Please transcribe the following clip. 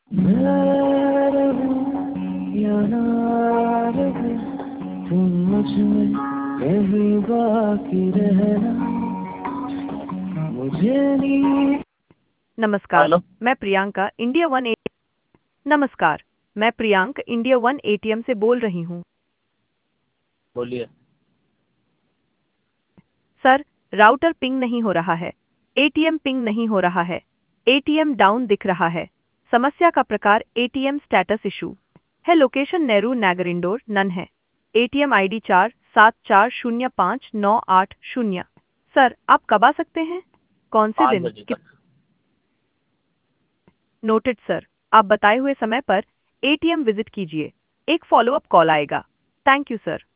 मैं रहूं या ना रहूं, तुम मुझ में कहीं बाकी रहना, मुझे नहीं। नमस्कार, हेलो। मैं प्रियंका इंडिया वन ए नमस्कार, मैं प्रियंक इंडिया वन एटीएम से बोल रही हूँ। बोलिए। सर, राउटर पिंग नहीं हो रहा है। एटीएम पिंग नहीं हो रहा है। एटीएम डाउन दिख रहा है। समस्या का प्रकार एटीएम स्टेटस इशू है। लोकेशन नेहरू नगर इंडोर नन है। ATM ID 47405980। सर, आप कब आ सकते हैं? कौन से 5 दिन? बजे कि तक। नोटेड सर, आप बताए हुए समय पर एटीएम विजिट कीजिए। एक फॉलोअप कॉल आएगा। Thank you sir.